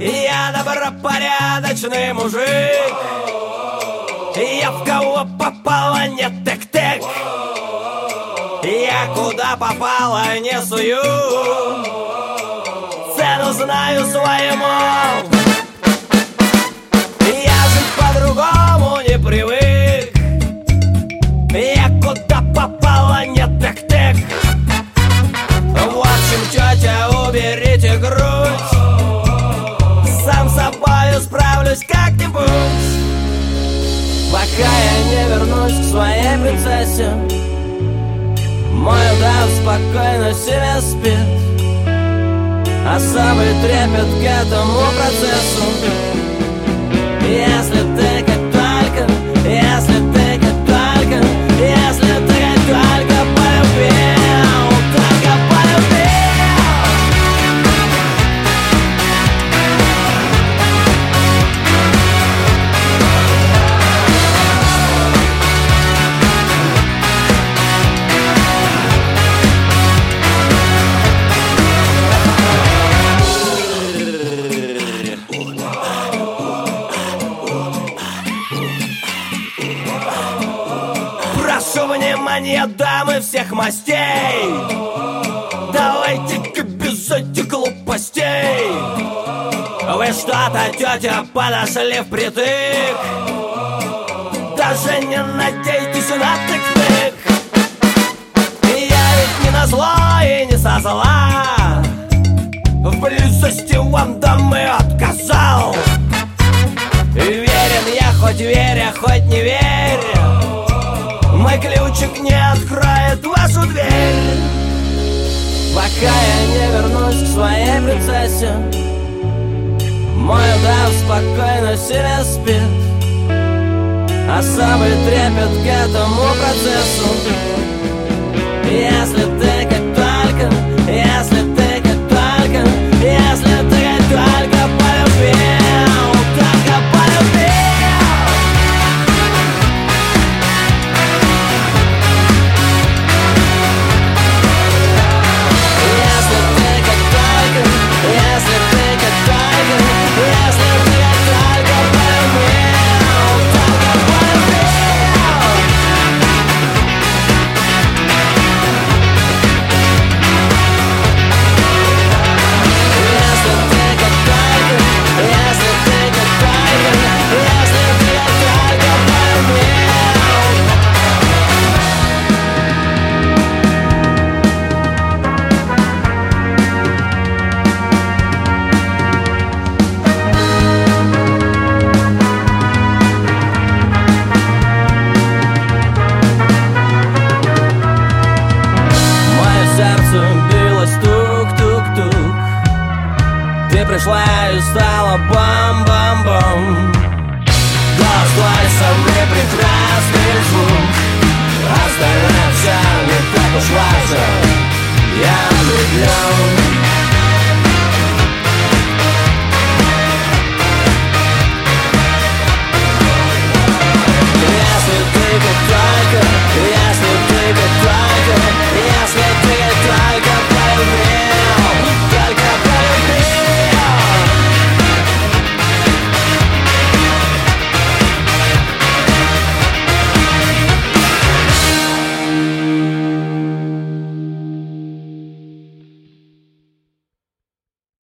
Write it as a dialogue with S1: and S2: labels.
S1: Я добропорядочный мужик. Я в кого попало не тык-тык. Я куда попало не сую. Цену знаю своему. Я жить по-другому не привык. Я куда попало не тык-тык. В общем, тетя, уберите грудь. Сам с собою справлюсь как-нибудь. Пока я не вернусь к своей принцессе, мой удав спокойно себе спит. Особый трепет к этому процессу. Если ты как только, если ты как только, если ты как только полюбил, только полюбил. Прошу внимания, дамы всех мастей, давайте-ка без этих глупостей. Вы что-то, тетя, подошли впритык. Даже не надейтесь на тык-тык. Я ведь не назло и не со зла. В близости вам дамы отказал. Верен я, хоть веря, хоть не веря. Мой ключик не откроет вашу дверь. Пока я не вернусь к своей принцессе, мой удав спокойно себе спит. Особый трепет к этому процессу. Если ты